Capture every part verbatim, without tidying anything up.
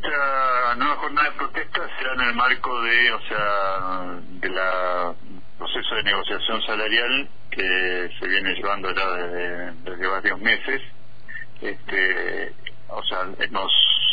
Esta nueva jornada de protesta será en el marco de, o sea, de la proceso de negociación salarial que se viene llevando ya desde, desde varios meses. Este, o sea, hemos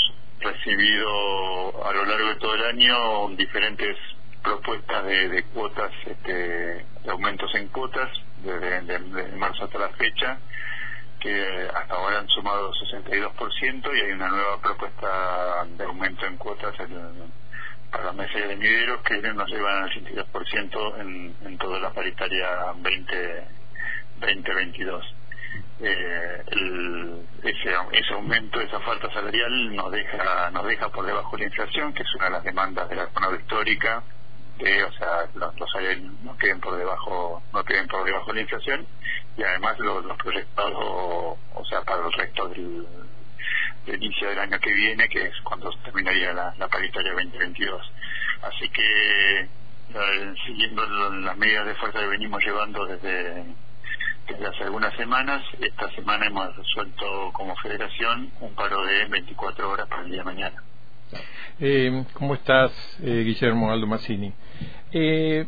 recibido a lo largo de todo el año diferentes propuestas de, de cuotas, este, de aumentos en cuotas desde, desde marzo hasta la fecha, que hasta ahora han sumado sesenta y dos por ciento, y hay una nueva propuesta de aumento en cuotas en, para las mesas de venideros que nos llevan al ochenta y dos por ciento en, en toda la paritaria veinte veintidós. Eh, el, ese, ese aumento, esa falta salarial nos deja nos deja por debajo de la inflación, que es una de las demandas de la jornada histórica, que, o sea, los, los salarios no queden por debajo no queden por debajo de la inflación, y además los, los proyectados, o sea, para el resto del, del inicio del año que viene, que es cuando terminaría la, la paritaria veinte veintidós. Así que, eh, siguiendo las medidas de fuerza que venimos llevando desde desde hace algunas semanas, esta semana hemos resuelto como federación un paro de veinticuatro horas para el día de mañana. Eh, ¿Cómo estás, eh, Guillermo Aldo Mazzini? Eh,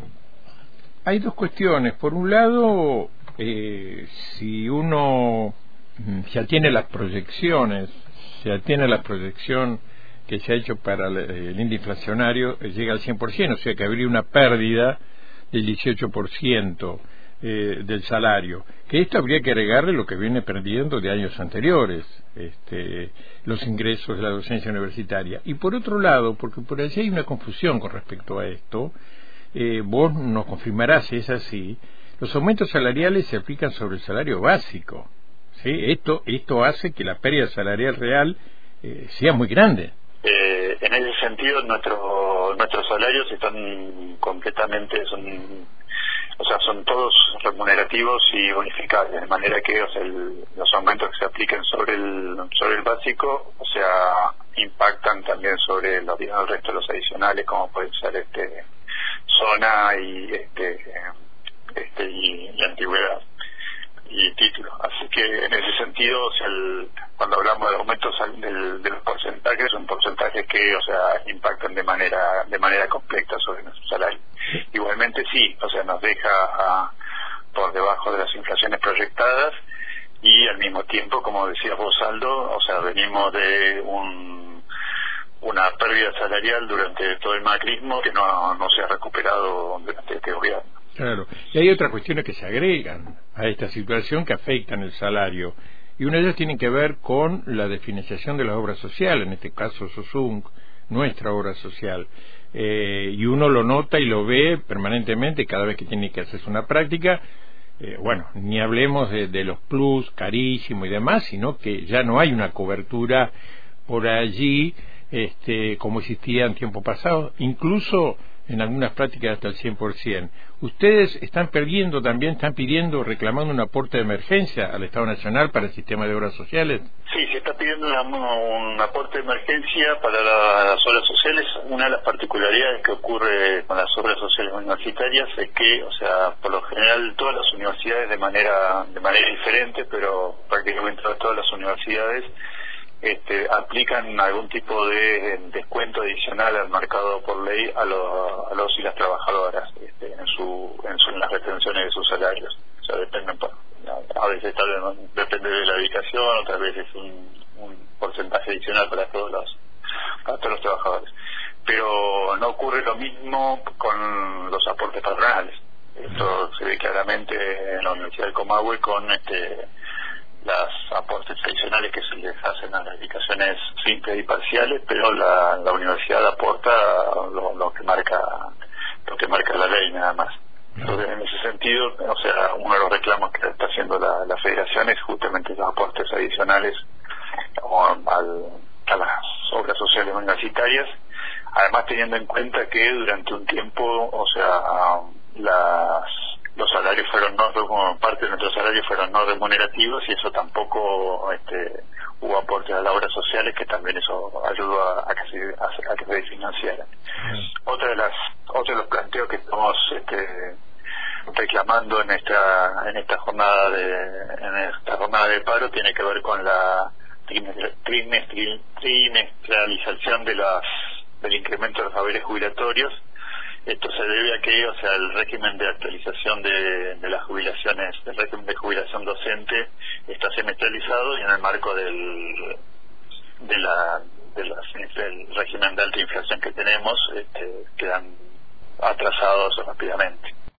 hay dos cuestiones. Por un lado, eh, si uno se atiene a las proyecciones, se atiene a la proyección que se ha hecho para el índice inflacionario, eh, llega al cien por ciento, o sea que habría una pérdida del dieciocho por ciento eh, del salario, que esto habría que agregarle lo que viene perdiendo de años anteriores, este, los ingresos de la docencia universitaria. Y por otro lado, porque por allí hay una confusión con respecto a esto, eh, vos nos confirmarás si es así, los aumentos salariales se aplican sobre el salario básico, ¿sí? Esto, esto hace que la pérdida salarial real eh, sea muy grande. Eh, en ese sentido, nuestro, nuestros salarios están completamente, son, o sea, son todos remunerativos y bonificables, de manera que, o sea, el, los aumentos que se apliquen sobre el sobre el básico, o sea, impactan también sobre los, el resto de los adicionales, como pueden ser este zona y este este y, y antigüedad y título. Así que en ese sentido, o sea, el, cuando hablamos de aumentos del, de los porcentajes, son porcentajes que, o sea, impactan de manera de manera completa sobre nuestro salario. Igualmente sí, o sea, nos deja a, por debajo de las inflaciones proyectadas, y al mismo tiempo, como decías vos, Aldo, o sea, venimos de un una pérdida salarial durante todo el macrismo que no, no se ha recuperado durante este gobierno. Claro, y hay otras cuestiones que se agregan a esta situación que afectan el salario, y una de ellas tiene que ver con la definanciación de las obras sociales, en este caso SOSUNC, nuestra obra social, eh, y uno lo nota y lo ve permanentemente cada vez que tiene que hacerse una práctica. Eh, bueno, ni hablemos de, de los plus carísimo y demás, sino que ya no hay una cobertura por allí este, como existía en tiempo pasado, incluso en algunas prácticas hasta el cien por ciento. ¿Ustedes están perdiendo también, están pidiendo, reclamando un aporte de emergencia al Estado Nacional para el sistema de obras sociales? Sí, se está pidiendo una, un aporte de emergencia para la, las obras sociales. Una de las particularidades que ocurre con las obras sociales universitarias es que, o sea, por lo general todas las universidades de manera de manera diferente, pero prácticamente todas las universidades Este, aplican algún tipo de descuento adicional al marcado por ley a, lo, a los y las trabajadoras este, en su en, su, en las retenciones de sus salarios. O sea, dependen, a veces tal vez depende de la ubicación, otras veces un, un porcentaje adicional para todos los para todos los trabajadores. Pero no ocurre lo mismo con los aportes patronales. Esto se ve claramente en la Universidad del Comahue con este las aportes adicionales que se les hacen a las dedicaciones simples y parciales, pero la, la universidad aporta lo, lo que marca lo que marca la ley nada más. Entonces, en ese sentido, o sea, uno de los reclamos que está haciendo la, la federación es justamente los aportes adicionales al, a las obras sociales universitarias, además teniendo en cuenta que durante un tiempo, o sea, las los salarios fueron no, como parte de nuestros salarios fueron no remunerativos, y eso tampoco este, hubo aportes a las obras sociales, que también eso ayudó a, a que se a, a que se financiaran. Mm. Otra de las otro de los planteos que estamos este, reclamando en esta en esta jornada de en esta jornada de paro tiene que ver con la trimestralización de las del incremento de los haberes jubilatorios. Esto se debe a que, o sea, el régimen de actualización de, de las jubilaciones, el régimen de jubilación docente está semestralizado, y en el marco del de la, de la del régimen de alta inflación que tenemos, este, quedan atrasados rápidamente.